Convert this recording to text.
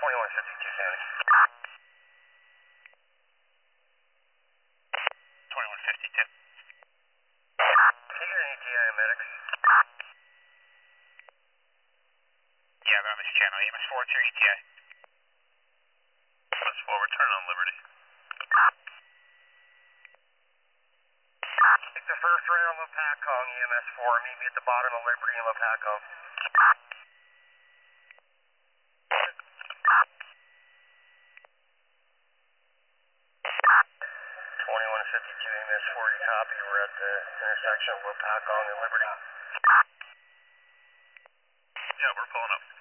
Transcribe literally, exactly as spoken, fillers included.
twenty-one fifty-two, Sandy. twenty-one fifty-two. Can you get any G I medics? Yeah, they're on this channel. E M S four, it's your E T I. E M S four, return on Liberty. Take the first right on Lopakong, E M S four. Meet me at the bottom of Liberty and Lopakong. twenty-one fifty-two, E M S four, you copy. We're at the intersection of Lopakong and Liberty. Yeah, we're pulling up.